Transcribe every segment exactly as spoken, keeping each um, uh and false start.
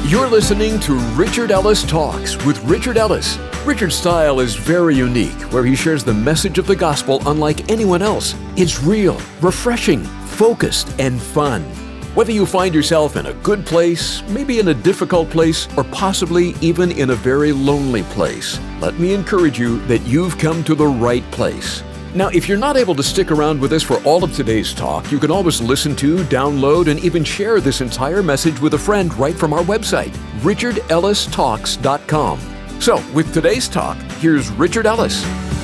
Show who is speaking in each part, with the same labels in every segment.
Speaker 1: You're listening to Richard Ellis Talks with Richard Ellis. Richard's style is very unique, where he shares the message of the gospel unlike anyone else. It's real, refreshing, focused, and fun. Whether you find yourself in a good place, maybe in a difficult place, or possibly even in a very lonely place, let me encourage you that you've come to the right place. Now, if you're not able to stick around with us for all of today's talk, you can always listen to, download, and even share this entire message with a friend right from our website, richard ellis talks dot com. So, with today's talk, here's Richard Ellis.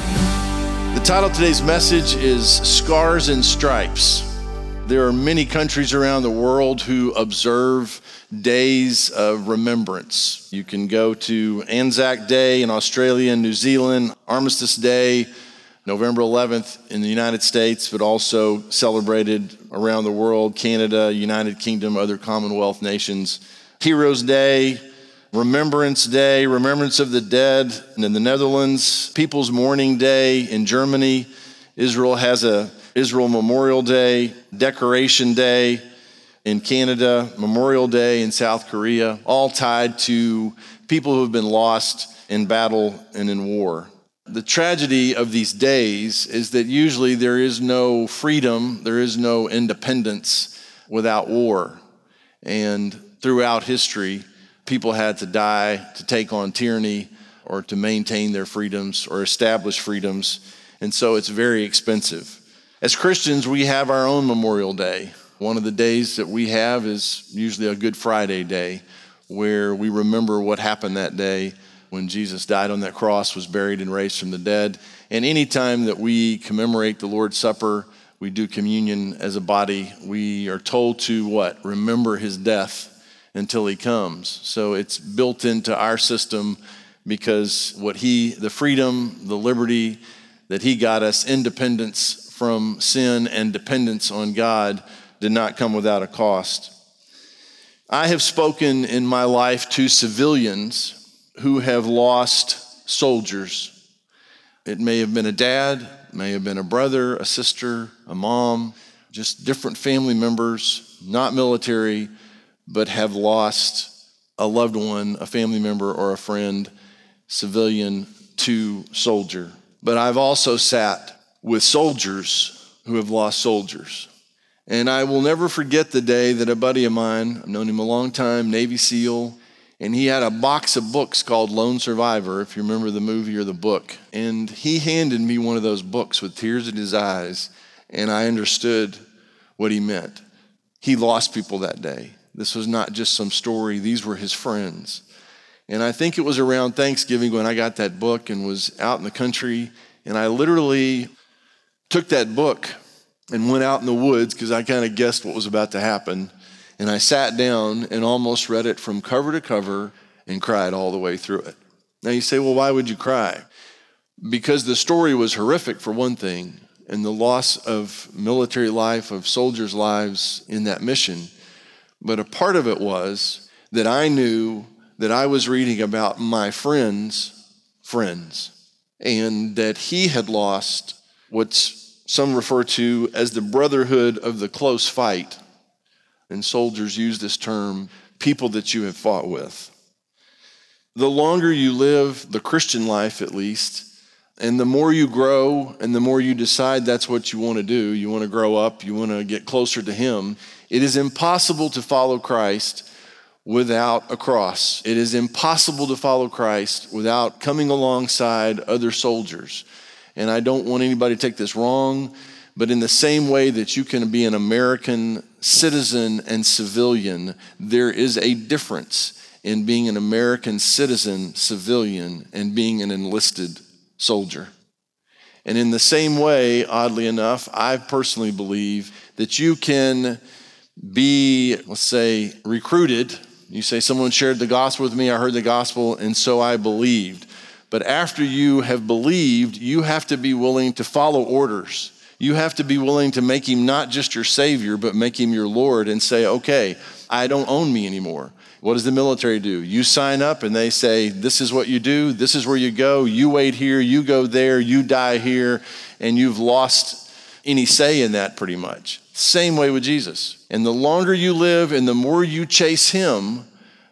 Speaker 2: The title of today's message is Scars and Stripes. There are many countries around the world who observe days of remembrance. You can go to Anzac Day in Australia and New Zealand, Armistice Day, November eleventh in the United States, but also celebrated around the world, Canada, United Kingdom, other Commonwealth nations. Heroes Day, Remembrance Day, Remembrance of the Dead in the Netherlands, People's Mourning Day in Germany. Israel has a Israel Memorial Day, Decoration Day in Canada, Memorial Day in South Korea, all tied to people who have been lost in battle and in war. The tragedy of these days is that usually there is no freedom, there is no independence without war. And throughout history, people had to die to take on tyranny or to maintain their freedoms or establish freedoms. And so it's very expensive. As Christians, we have our own Memorial Day. One of the days that we have is usually a Good Friday day, where we remember what happened that day when Jesus died on that cross, was buried and raised from the dead. And any time that we commemorate the Lord's Supper, we do communion as a body, we are told to what? Remember his death until he comes. So it's built into our system because what he, the freedom, the liberty that he got us, independence from sin and dependence on God, did not come without a cost. I have spoken in my life to civilians who have lost soldiers. It may have been a dad, may have been a brother, a sister, a mom, just different family members, not military, but have lost a loved one, a family member or a friend, civilian to soldier. But I've also sat with soldiers who have lost soldiers. And I will never forget the day that a buddy of mine, I've known him a long time, Navy SEAL, and he had a box of books called Lone Survivor, if you remember the movie or the book. And he handed me one of those books with tears in his eyes, and I understood what he meant. He lost people that day. This was not just some story. These were his friends. And I think it was around Thanksgiving when I got that book and was out in the country, and I literally took that book and went out in the woods because I kind of guessed what was about to happen. And I sat down and almost read it from cover to cover and cried all the way through it. Now you say, well, why would you cry? Because the story was horrific for one thing, and the loss of military life, of soldiers' lives in that mission. But a part of it was that I knew that I was reading about my friend's friends, and that he had lost what some refer to as the brotherhood of the close fight. And soldiers use this term, people that you have fought with. The longer you live, the Christian life at least, and the more you grow and the more you decide that's what you want to do, you want to grow up, you want to get closer to him, it is impossible to follow Christ without a cross. It is impossible to follow Christ without coming alongside other soldiers. And I don't want anybody to take this wrong, but in the same way that you can be an American citizen and civilian, there is a difference in being an American citizen, civilian, and being an enlisted soldier. And in the same way, oddly enough, I personally believe that you can be, let's say, recruited. You say, someone shared the gospel with me, I heard the gospel, and so I believed. But after you have believed, you have to be willing to follow orders. You have to be willing to make him not just your Savior, but make him your Lord and say, okay, I don't own me anymore. What does the military do? You sign up and they say, this is what you do, this is where you go, you wait here, you go there, you die here, and you've lost any say in that pretty much. Same way with Jesus. And the longer you live and the more you chase him,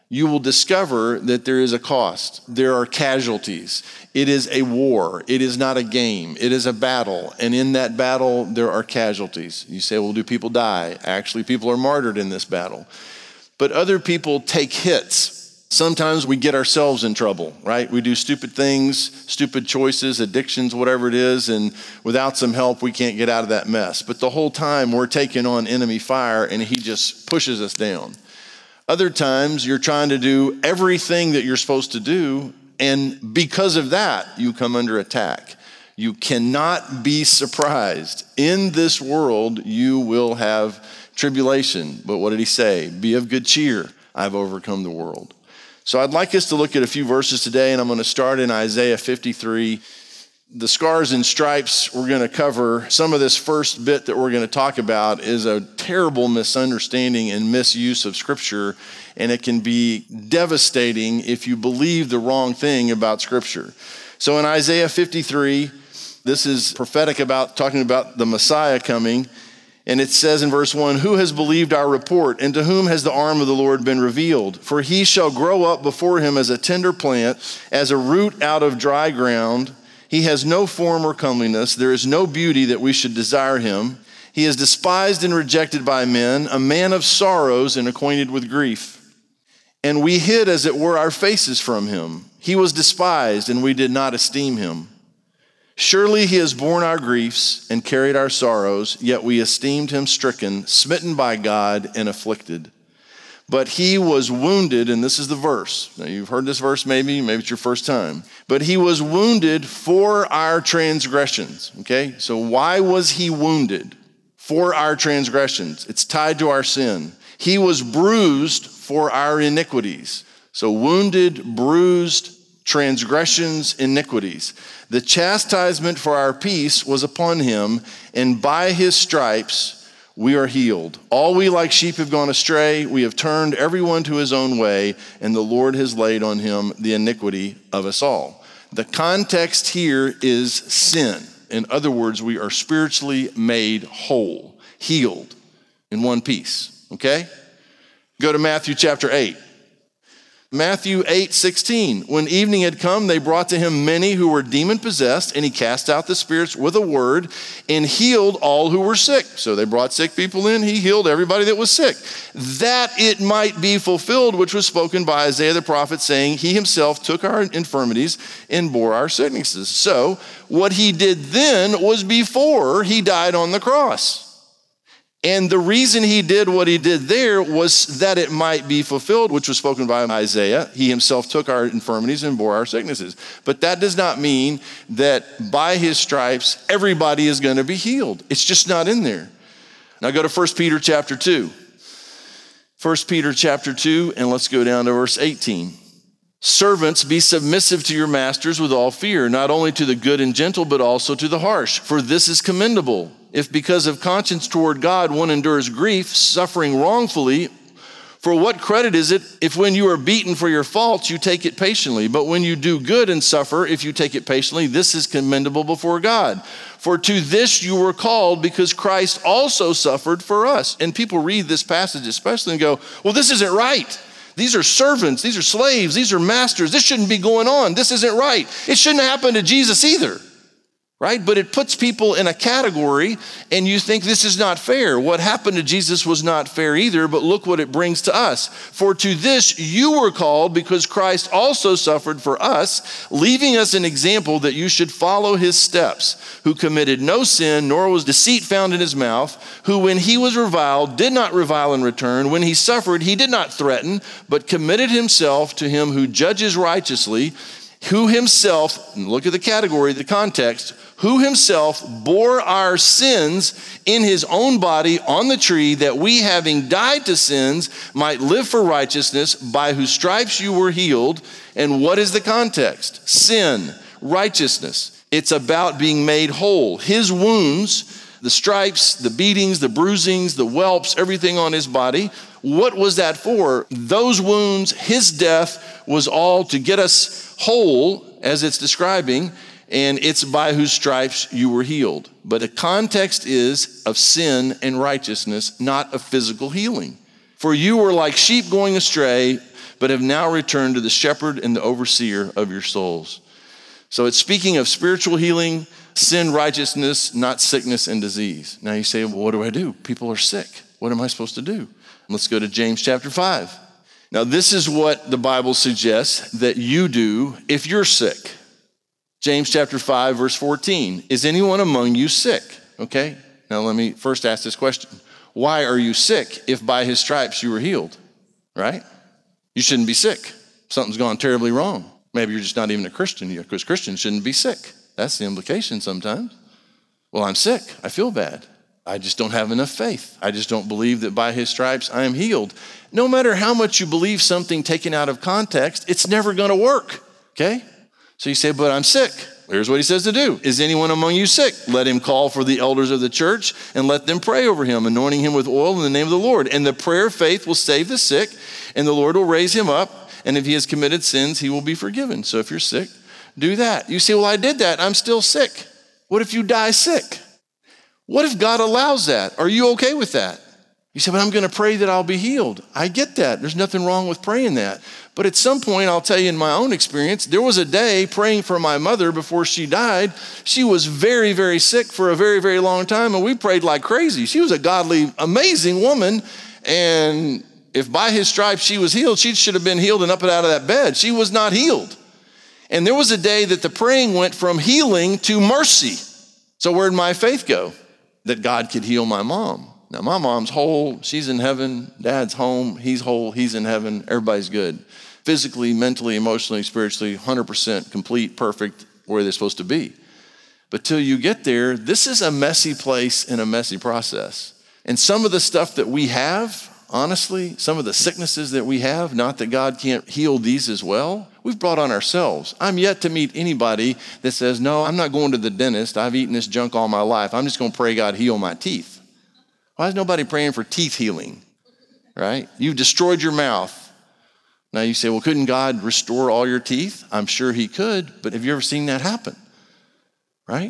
Speaker 2: you will discover that there is a cost. There are casualties. It is a war. It is not a game. It is a battle. And in that battle, there are casualties. You say, well, do people die? Actually, people are martyred in this battle. But other people take hits. Sometimes we get ourselves in trouble, right? We do stupid things, stupid choices, addictions, whatever it is, and without some help, we can't get out of that mess. But the whole time, we're taking on enemy fire, and he just pushes us down. Other times, you're trying to do everything that you're supposed to do, and because of that, you come under attack. You cannot be surprised. In this world, you will have tribulation. But what did he say? Be of good cheer. I've overcome the world. So I'd like us to look at a few verses today, and I'm going to start in Isaiah fifty-three. The scars and stripes we're going to cover. Some of this first bit that we're going to talk about is a terrible misunderstanding and misuse of Scripture, and it can be devastating if you believe the wrong thing about Scripture. So in Isaiah fifty-three, this is prophetic about talking about the Messiah coming, and it says in verse one, who has believed our report, and to whom has the arm of the Lord been revealed? For he shall grow up before him as a tender plant, as a root out of dry ground. He has no form or comeliness. There is no beauty that we should desire him. He is despised and rejected by men, a man of sorrows and acquainted with grief. And we hid, as it were, our faces from him. He was despised, and we did not esteem him. Surely he has borne our griefs and carried our sorrows, yet we esteemed him stricken, smitten by God, and afflicted. But he was wounded, and this is the verse. Now, you've heard this verse maybe, maybe it's your first time. But he was wounded for our transgressions, okay? So why was he wounded? For our transgressions. It's tied to our sin. He was bruised for our iniquities. So wounded, bruised, transgressions, iniquities. The chastisement for our peace was upon him, and by his stripes we are healed. All we like sheep have gone astray. We have turned everyone to his own way, and the Lord has laid on him the iniquity of us all. The context here is sin. In other words, we are spiritually made whole, healed in one piece, okay? Go to Matthew chapter eight. Matthew eight sixteen. When evening had come, they brought to him many who were demon-possessed, and he cast out the spirits with a word and healed all who were sick. So they brought sick people in. He healed everybody that was sick, that it might be fulfilled, which was spoken by Isaiah the prophet, saying, he himself took our infirmities and bore our sicknesses. So what he did then was before he died on the cross. And the reason he did what he did there was that it might be fulfilled, which was spoken by Isaiah. He himself took our infirmities and bore our sicknesses. But that does not mean that by his stripes, everybody is going to be healed. It's just not in there. Now go to First Peter chapter two. First Peter chapter two, and let's go down to verse eighteen. Servants, be submissive to your masters with all fear, not only to the good and gentle, but also to the harsh. For this is commendable. If because of conscience toward God one endures grief, suffering wrongfully, for what credit is it if when you are beaten for your faults, you take it patiently? But when you do good and suffer, if you take it patiently, this is commendable before God. For to this you were called, because Christ also suffered for us. And people read this passage especially and go, well, this isn't right. These are servants, these are slaves, these are masters. This shouldn't be going on. This isn't right. It shouldn't happen to Jesus either. Right? But it puts people in a category, and you think this is not fair. What happened to Jesus was not fair either, but look what it brings to us. For to this you were called, because Christ also suffered for us, leaving us an example that you should follow his steps, who committed no sin, nor was deceit found in his mouth, who when he was reviled did not revile in return. When he suffered, he did not threaten, but committed himself to him who judges righteously, who himself, and look at the category, the context, who himself bore our sins in his own body on the tree, that we, having died to sins, might live for righteousness, by whose stripes you were healed. And what is the context? Sin, righteousness. It's about being made whole. His wounds, the stripes, the beatings, the bruisings, the whelps, everything on his body. What was that for? Those wounds, his death was all to get us whole, as it's describing, and it's by whose stripes you were healed. But the context is of sin and righteousness, not of physical healing. For you were like sheep going astray, but but have now returned to the shepherd and the overseer of your souls. So it's speaking of spiritual healing, sin, righteousness, not sickness and disease. Now you say, well, what do I do? People are sick. What am I supposed to do? Let's go to James chapter five. Now this is what the Bible suggests that you do if you're sick. James chapter five, verse fourteen. Is anyone among you sick? Okay, now let me first ask this question. Why are you sick if by his stripes you were healed? Right? You shouldn't be sick. Something's gone terribly wrong. Maybe you're just not even a Christian, because Christians shouldn't be sick. That's the implication sometimes. Well, I'm sick. I feel bad. I just don't have enough faith. I just don't believe that by his stripes I am healed. No matter how much you believe something taken out of context, it's never going to work, okay? So you say, but I'm sick. Here's what he says to do. Is anyone among you sick? Let him call for the elders of the church and let them pray over him, anointing him with oil in the name of the Lord. And the prayer of faith will save the sick, and the Lord will raise him up. And if he has committed sins, he will be forgiven. So if you're sick, do that. You say, well, I did that. I'm still sick. What if you die sick? What if God allows that? Are you okay with that? You say, but I'm going to pray that I'll be healed. I get that. There's nothing wrong with praying that. But at some point, I'll tell you in my own experience, there was a day praying for my mother before she died. She was very, very sick for a very, very long time, and we prayed like crazy. She was a godly, amazing woman, and if by his stripes she was healed, she should have been healed and up and out of that bed. She was not healed. And there was a day that the praying went from healing to mercy. So where'd my faith go? That God could heal my mom. Now my mom's whole, she's in heaven, dad's home, he's whole, he's in heaven, everybody's good. Physically, mentally, emotionally, spiritually, one hundred percent complete, perfect, where they're supposed to be. But till you get there, this is a messy place and a messy process. And some of the stuff that we have, honestly, some of the sicknesses that we have, not that God can't heal these as well, we've brought on ourselves. I'm yet to meet anybody that says, no, I'm not going to the dentist. I've eaten this junk all my life. I'm just going to pray God heal my teeth. Why is nobody praying for teeth healing, right? You've destroyed your mouth. Now you say, well, couldn't God restore all your teeth? I'm sure he could, but have you ever seen that happen, right?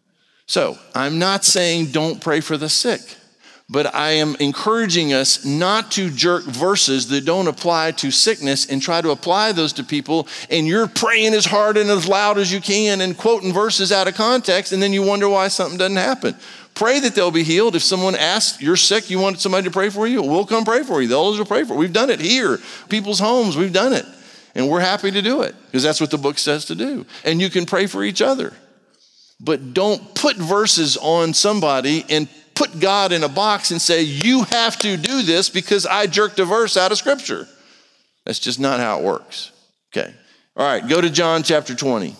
Speaker 2: So I'm not saying don't pray for the sick. But I am encouraging us not to jerk verses that don't apply to sickness and try to apply those to people, and you're praying as hard and as loud as you can and quoting verses out of context, and then you wonder why something doesn't happen. Pray that they'll be healed. If someone asks, you're sick, you want somebody to pray for you, we'll come pray for you. The elders will pray for you. We've done it here, people's homes, we've done it. And we're happy to do it because that's what the book says to do. And you can pray for each other. But don't put verses on somebody and put God in a box and say, you have to do this because I jerked a verse out of scripture. That's just not how it works. Okay. All right, go to John chapter twenty.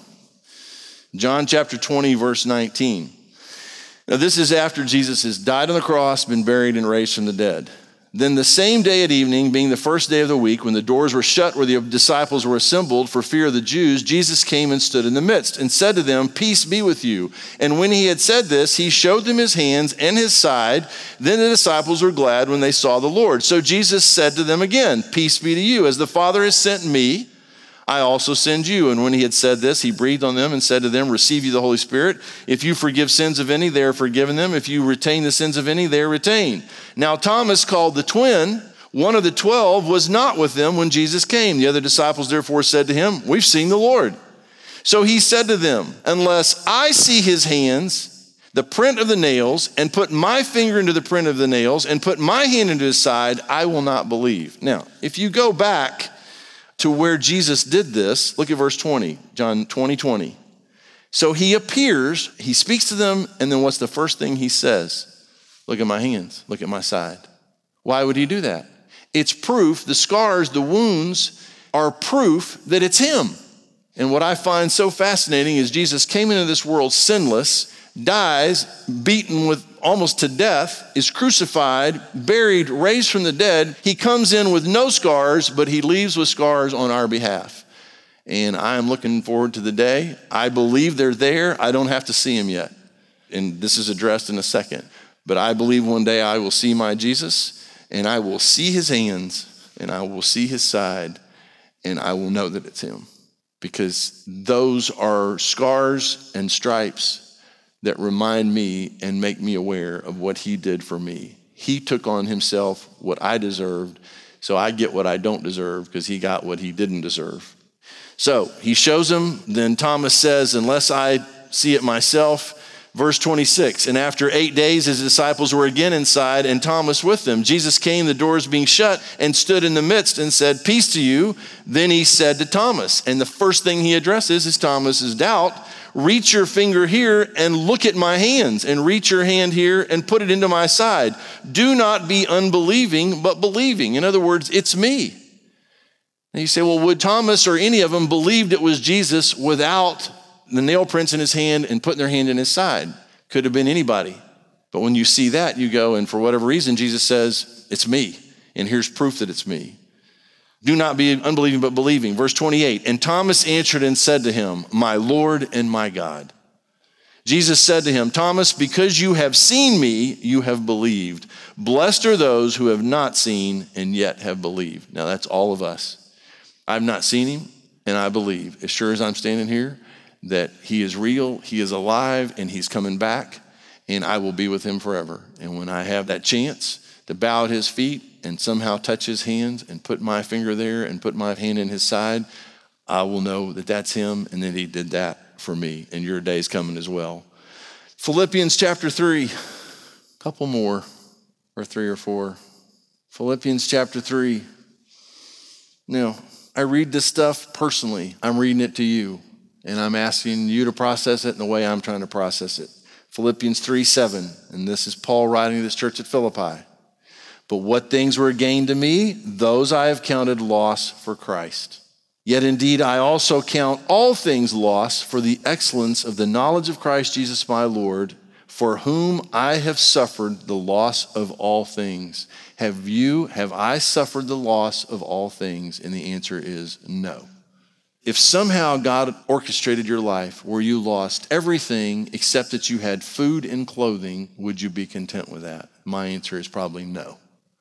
Speaker 2: John chapter twenty, verse nineteen. Now this is after Jesus has died on the cross, been buried, and raised from the dead. Then the same day at evening, being the first day of the week, when the doors were shut where the disciples were assembled for fear of the Jews, Jesus came and stood in the midst and said to them, peace be with you. And when he had said this, he showed them his hands and his side. Then the disciples were glad when they saw the Lord. So Jesus said to them again, peace be to you. As the Father has sent me, I also send you. And when he had said this, he breathed on them and said to them, receive you the Holy Spirit. If you forgive sins of any, they are forgiven them. If you retain the sins of any, they are retained. Now Thomas, called the twin, one of the twelve, was not with them when Jesus came. The other disciples therefore said to him, we've seen the Lord. So he said to them, unless I see his hands, the print of the nails, and put my finger into the print of the nails, and put my hand into his side, I will not believe. Now, if you go back to where Jesus did this, look at verse twenty, John twenty, twenty. So he appears, he speaks to them, and then what's the first thing he says? Look at my hands, look at my side. Why would he do that? It's proof, the scars, the wounds are proof that it's him. And what I find so fascinating is Jesus came into this world sinless, dies, beaten with almost to death, is crucified, buried, raised from the dead. He comes in with no scars, but he leaves with scars on our behalf. And I am looking forward to the day. I believe they're there. I don't have to see him yet. And this is addressed in a second. But I believe one day I will see my Jesus, and I will see his hands, and I will see his side, and I will know that it's him. Because those are scars and stripes that remind me and make me aware of what he did for me. He took on himself what I deserved So I get what I don't deserve because he got what he didn't deserve. So he shows him. Then Thomas says, unless I see it myself. Verse twenty-six, and after eight days, his disciples were again inside and Thomas with them. Jesus came, the doors being shut, and stood in the midst and said, peace to you. Then he said to Thomas, and the first thing he addresses is Thomas's doubt. Reach your finger here and look at my hands, and reach your hand here and put it into my side. Do not be unbelieving, but believing. In other words, it's me. And you say, well, would Thomas or any of them believed it was Jesus without the nail prints in his hand and putting their hand in his side? Could have been anybody. But when you see that, you go, and for whatever reason, Jesus says, it's me. And here's proof that it's me. Do not be unbelieving, but believing. Verse twenty-eight, and Thomas answered and said to him, my Lord and my God. Jesus said to him, Thomas, because you have seen me, you have believed. Blessed are those who have not seen and yet have believed. Now that's all of us. I've not seen him, and I believe. As sure as I'm standing here, that he is real, he is alive, and he's coming back, and I will be with him forever. And when I have that chance to bow at his feet and somehow touch his hands and put my finger there and put my hand in his side, I will know that that's him and that he did that for me, and your day's coming as well. Philippians chapter three, a couple more, or three or four. Philippians chapter three. Now, I read this stuff personally. I'm reading it to you. And I'm asking you to process it in the way I'm trying to process it. Philippians three seven, and this is Paul writing to this church at Philippi. But what things were gained to me, those I have counted loss for Christ. Yet indeed I also count all things loss for the excellence of the knowledge of Christ Jesus my Lord, for whom I have suffered the loss of all things. Have you, have I suffered the loss of all things? And the answer is no. If somehow God orchestrated your life where you lost everything except that you had food and clothing, would you be content with that? My answer is probably no.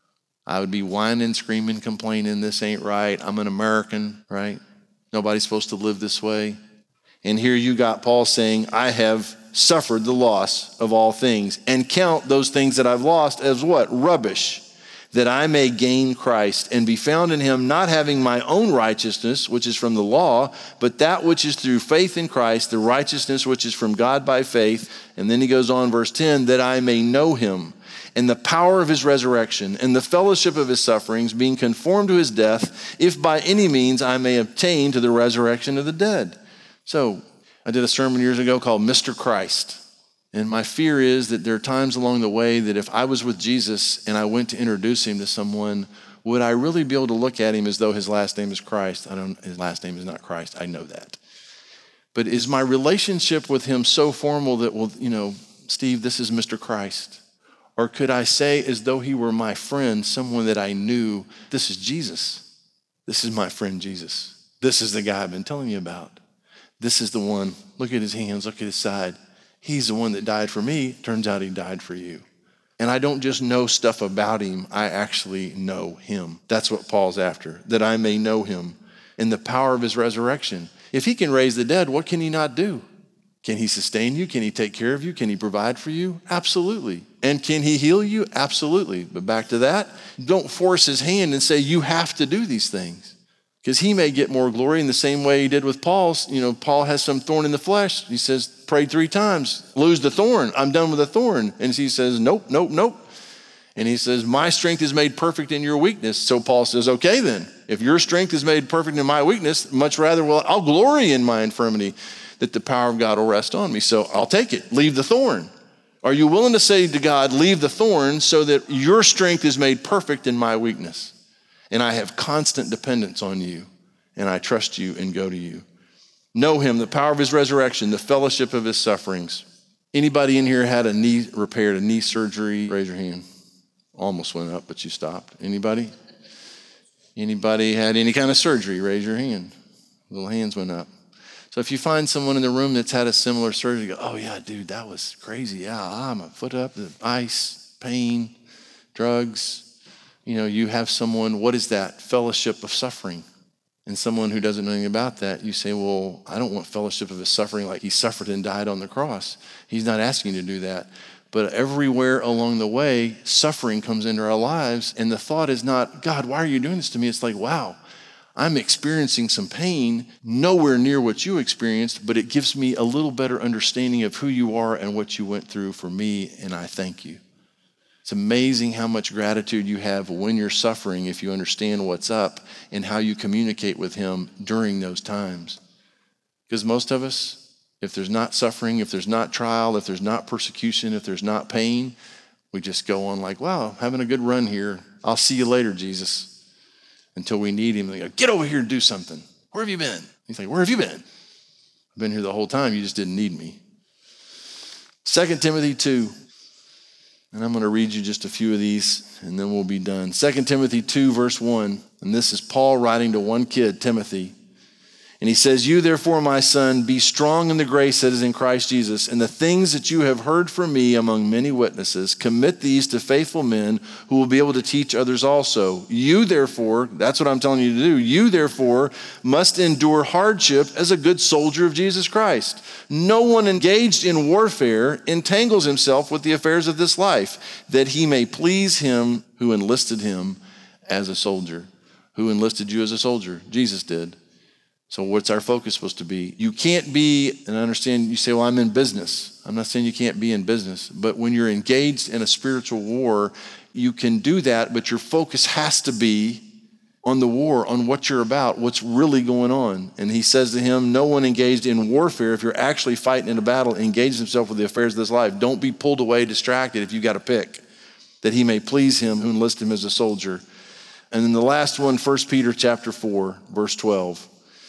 Speaker 2: I would be whining, screaming, complaining, this ain't right. I'm an American, right? Nobody's supposed to live this way. And here you got Paul saying, I have suffered the loss of all things and count those things that I've lost as what? Rubbish. That I may gain Christ and be found in him, not having my own righteousness, which is from the law, but that which is through faith in Christ, the righteousness which is from God by faith. And then he goes on, verse ten, that I may know him and the power of his resurrection and the fellowship of his sufferings, being conformed to his death, if by any means I may obtain to the resurrection of the dead. So I did a sermon years ago called Mister Christ. And my fear is that there are times along the way that if I was with Jesus and I went to introduce him to someone, would I really be able to look at him as though his last name is Christ? I don't, his last name is not Christ. I know that. But is my relationship with him so formal that, well, you know, Steve, this is Mister Christ? Or could I say as though he were my friend, someone that I knew, this is Jesus. This is my friend Jesus. This is the guy I've been telling you about. This is the one. Look at his hands, look at his side. He's the one that died for me. Turns out he died for you. And I don't just know stuff about him. I actually know him. That's what Paul's after, that I may know him in the power of his resurrection. If he can raise the dead, what can he not do? Can he sustain you? Can he take care of you? Can he provide for you? Absolutely. And can he heal you? Absolutely. But back to that, don't force his hand and say, you have to do these things. Because he may get more glory in the same way he did with Paul's. You know, Paul has some thorn in the flesh. He says, prayed three times, lose the thorn. I'm done with the thorn. And he says, nope, nope, nope. And he says, my strength is made perfect in your weakness. So Paul says, okay then, if your strength is made perfect in my weakness, much rather, well, I'll glory in my infirmity that the power of God will rest on me. So I'll take it, leave the thorn. Are you willing to say to God, leave the thorn so that your strength is made perfect in my weakness? And I have constant dependence on you, and I trust you and go to you. Know him, the power of his resurrection, the fellowship of his sufferings. Anybody in here had a knee repaired, a knee surgery? Raise your hand. Almost went up, but you stopped. Anybody? Anybody had any kind of surgery? Raise your hand. Little hands went up. So if you find someone in the room that's had a similar surgery, go, oh yeah, dude, that was crazy. Yeah, ah, my foot up, the ice, pain, drugs. You know, you have someone, what is that? Fellowship of suffering. And someone who doesn't know anything about that, you say, well, I don't want fellowship of his suffering like he suffered and died on the cross. He's not asking you to do that. But everywhere along the way, suffering comes into our lives. And the thought is not, God, why are you doing this to me? It's like, wow, I'm experiencing some pain, nowhere near what you experienced, but it gives me a little better understanding of who you are and what you went through for me, and I thank you. It's amazing how much gratitude you have when you're suffering if you understand what's up and how you communicate with him during those times. Because most of us, if there's not suffering, if there's not trial, if there's not persecution, if there's not pain, we just go on like, wow, having a good run here. I'll see you later, Jesus. Until we need him. They go, get over here and do something. Where have you been? He's like, where have you been? I've been here the whole time. You just didn't need me. Second Timothy two. And I'm going to read you just a few of these and then we'll be done. Second Timothy two, verse one. And this is Paul writing to one kid, Timothy. And he says, you therefore, my son, be strong in the grace that is in Christ Jesus, and the things that you have heard from me among many witnesses, commit these to faithful men who will be able to teach others also. You therefore, that's what I'm telling you to do, you therefore must endure hardship as a good soldier of Jesus Christ. No one engaged in warfare entangles himself with the affairs of this life, that he may please him who enlisted him as a soldier. Who enlisted you as a soldier? Jesus did. So what's our focus supposed to be? You can't be, and I understand you say, well, I'm in business. I'm not saying you can't be in business, but when you're engaged in a spiritual war, you can do that, but your focus has to be on the war, on what you're about, what's really going on. And he says to him, no one engaged in warfare, if you're actually fighting in a battle, engages himself with the affairs of this life. Don't be pulled away, distracted if you got to pick, that he may please him who enlisted him as a soldier. And then the last one, First Peter chapter four, verse twelve.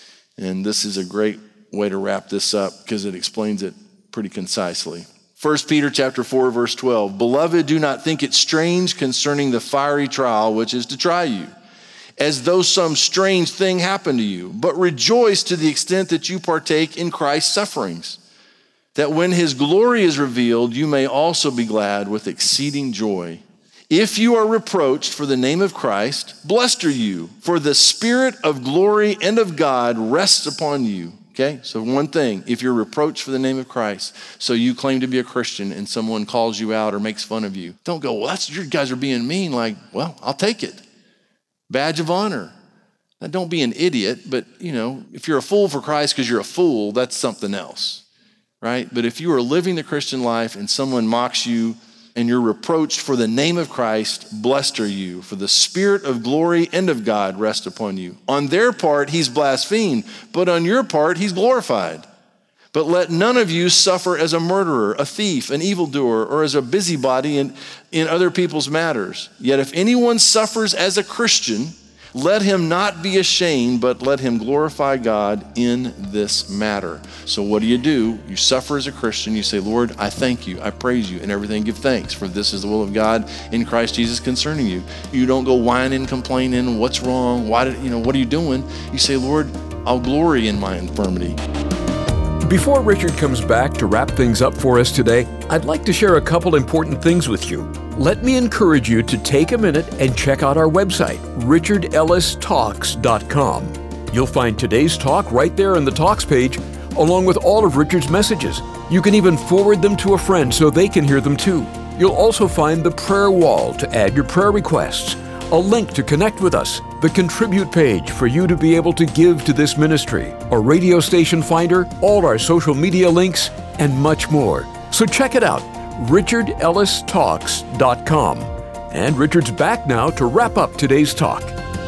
Speaker 2: And this is a great way to wrap this up because it explains it pretty concisely. First Peter chapter four, verse twelve. Beloved, do not think it strange concerning the fiery trial which is to try you, as though some strange thing happened to you, but rejoice to the extent that you partake in Christ's sufferings, that when his glory is revealed, you may also be glad with exceeding joy. If you are reproached for the name of Christ, blessed are you, for the Spirit of glory and of God rests upon you. Okay, so one thing, if you're reproached for the name of Christ, so you claim to be a Christian and someone calls you out or makes fun of you, don't go, well, that's, you guys are being mean. Like, well, I'll take it. Badge of honor. Now, don't be an idiot, but you know, if you're a fool for Christ because you're a fool, that's something else, right? But if you are living the Christian life and someone mocks you, and you're reproached for the name of Christ, blessed are you, for the Spirit of glory and of God rest upon you. On their part, he's blasphemed, but on your part, he's glorified. But let none of you suffer as a murderer, a thief, an evildoer, or as a busybody in, in other people's matters. Yet if anyone suffers as a Christian, let him not be ashamed, but let him glorify God in this matter. So what do you do? You suffer as a Christian. You say, Lord, I thank you. I praise you. And everything give thanks, for this is the will of God in Christ Jesus concerning you. You don't go whining, complaining, what's wrong? Why did, you know, what are you doing? You say, Lord, I'll glory in my infirmity.
Speaker 1: Before Richard comes back to wrap things up for us today, I'd like to share a couple important things with you. Let me encourage you to take a minute and check out our website, richard ellis talks dot com. You'll find today's talk right there in the Talks page, along with all of Richard's messages. You can even forward them to a friend so they can hear them too. You'll also find the prayer wall to add your prayer requests, a link to connect with us, the Contribute page for you to be able to give to this ministry, a radio station finder, all our social media links, and much more. So check it out, richard ellis talks dot com. And Richard's back now to wrap up today's talk.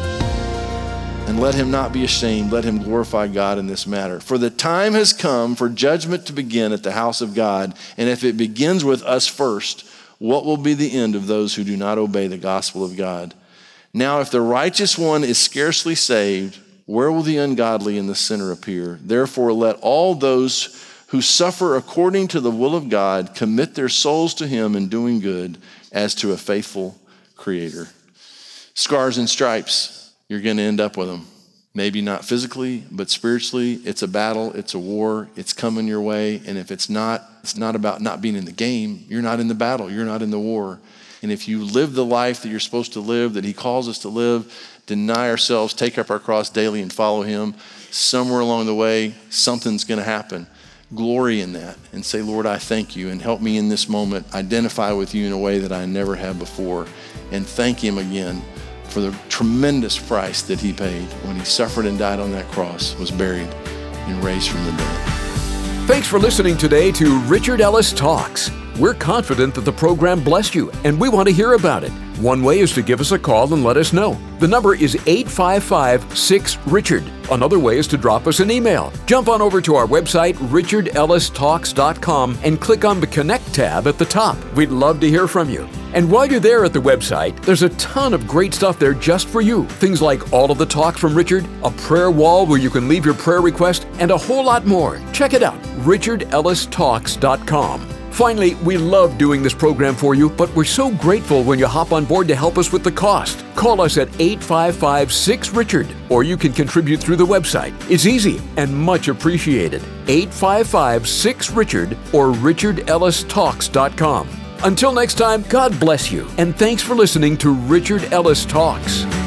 Speaker 2: And let him not be ashamed. Let him glorify God in this matter. For the time has come for judgment to begin at the house of God. And if it begins with us first, what will be the end of those who do not obey the gospel of God? Now, if the righteous one is scarcely saved, where will the ungodly and the sinner appear? Therefore, let all those who suffer according to the will of God commit their souls to him in doing good as to a faithful creator. Scars and stripes, you're going to end up with them. Maybe not physically, but spiritually. It's a battle, it's a war, it's coming your way. And if it's not, it's not about not being in the game. You're not in the battle, you're not in the war. And if you live the life that you're supposed to live, that he calls us to live, deny ourselves, take up our cross daily and follow him, somewhere along the way, something's going to happen. glory in that and say, Lord, I thank you, and help me in this moment identify with you in a way that I never have before, and thank him again for the tremendous price that he paid when he suffered and died on that cross, was buried, and raised from the dead.
Speaker 1: Thanks for listening today to Richard Ellis Talks. We're confident that the program blessed you, and we want to hear about it. One way is to give us a call and let us know. The number is eight five five, six, Richard. Another way is to drop us an email. Jump on over to our website, richard ellis talks dot com, and click on the Connect tab at the top. We'd love to hear from you. And while you're there at the website, there's a ton of great stuff there just for you. Things like all of the talks from Richard, a prayer wall where you can leave your prayer request, and a whole lot more. Check it out, richard ellis talks dot com. Finally, we love doing this program for you, but we're so grateful when you hop on board to help us with the cost. Call us at eight five five, six, Richard, or you can contribute through the website. It's easy and much appreciated. eight five five, six, Richard or richard ellis talks dot com. Until next time, God bless you, and thanks for listening to Richard Ellis Talks.